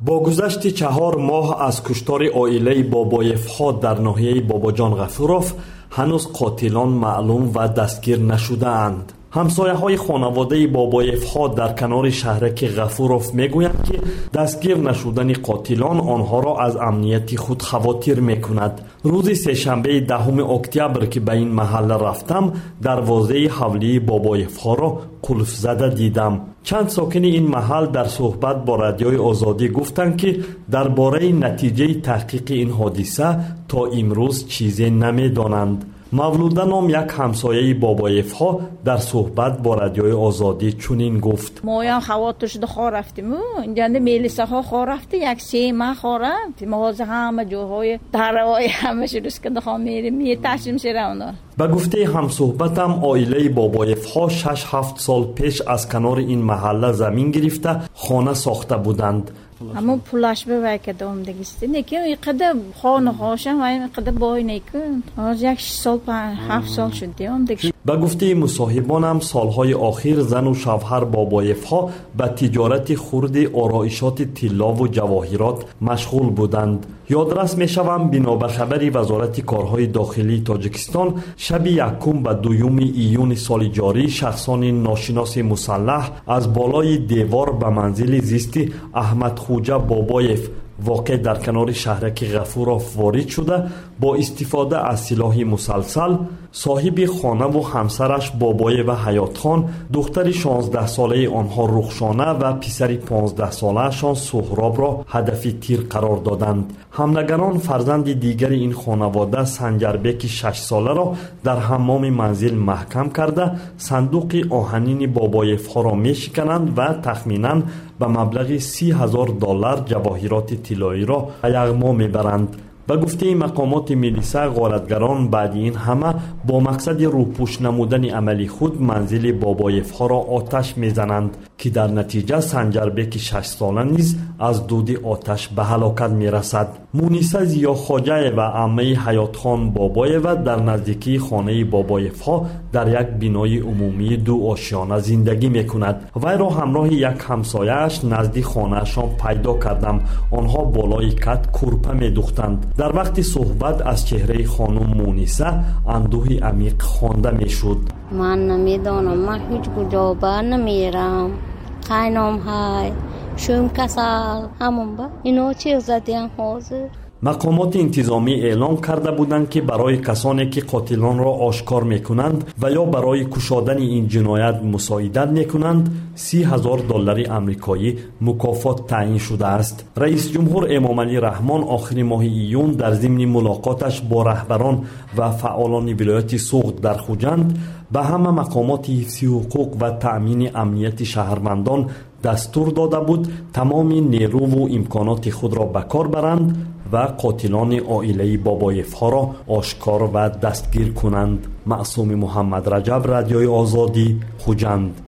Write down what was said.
با گذشت 4 ماه از کشتار عائله بابایف‌ها در ناحیه باباجان غفوروف هنوز قاتلان معلوم و دستگیر نشده اند. همسایه‌های خانواده بابایف‌ها در کنار شهرک غفوروف میگویند که دستگیر نشدن قاتلان آنها را از امنیت خود خواطر میکند. روز سه‌شنبه 10 اکتبر که به این محل رفتم، دروازه حولی بابایف‌ها را قلف زده دیدم. چند ساکن این محل در صحبت با رادیوی آزادی گفتند که درباره نتیجه تحقیق این حادثه تا امروز چیزی نمیدانند. مولوده نام یک همسایه بابایف‌ها در صحبت با رادیوی آزادی چنین گفت: ما هم خواطر شده خواه رفتیم، اینجا میلیسه ها خواه رفته، یک 3 ماه خواه رفتیم، مغازه همه جاهای دروای همه شروع کنده خواه میریم تشریم شده اونا. به گفته همصحبتم عائله بابایف‌ها 6-7 سال پیش از کنار این محله زمین گرفته خانه ساخته بودند. اما پولش ببای که دوم دگیستی نیکن اینقدر خانه هاشم و اینقدر بای نیکن از 1 سال 7 سال شدیم دیگه. به گفته مصاحبانم سالهای آخر زن و شوهر بابایف‌ها به تجارت خرد آرایشات طلا و جواهرات مشغول بودند. یادرس میشوم بنا به خبری وزارت کارهای داخلی تاجیکستان شب 1 و 2 ایون سال جاری شخصان ناشناس مسلح از بالای دیوار به منزل زیستی احمد خوجه بابایف واقع در کنار شهرک غفوروف وارد شده با استفاده از سلاح مسلسل صاحب خانه و همسرش بابای و حیات خان، دختر 16 ساله آنها رخشانه و پسر 15 ساله شان سهراب را هدف تیر قرار دادند. حملگران فرزند دیگر این خانواده سنجربک 6 ساله را در حمام منزل محکم کرده صندوق آهنین بابایف‌ها را میشکنند و تخمیناً به مبلغ $30,000 جواهرات طلایی را یغما میبرند. به گفته مقامات ملیسا غارتگران بعد این همه با مقصد روپوش نمودن عملی خود منزل بابایف‌ها را آتش میزنند که در نتیجه سنجربک 6 ساله نیز از دود آتش به هلاکت میرسد. مونیسا زیاخواجه و عمه حیات خان بابایف در نزدیکی خانه بابایف‌ها در یک بینای عمومی 2 آشیانه زندگی میکند. وی را همراه یک همسایه‌اش نزد خانه‌شان پیدا کردم. آنها بالای کت کورپه میدوختند. در وقت صحبت از چهره خانم مونیسا اندوه عمیق خوانده میشد. من نمیدانم، من هیچ کجا بر نمیرم، قینام های شوم کسل همون با اینو چیز زدیم حاضر. مقامات انتظامی اعلام کرده بودند که برای کسانی که قاتلان را آشکار میکنند و یا برای کشادن این جنایت مساعدت میکنند $30,000 آمریکایی مکافات تعیین شده است. رئیس جمهور امام علی رحمان آخر ماه ایون در ضمن ملاقاتش با رهبران و فعالان ولایت سوغد در خوجند به همه مقامات حفظ حقوق و تأمین امنیت شهروندان دستور داده بود تمام نیرو و امکانات خود را به کار برند و قاتلان عائله بابایف‌ها را آشکار و دستگیر کنند. معصوم محمد رجب، رادیوی آزادی، خوجند.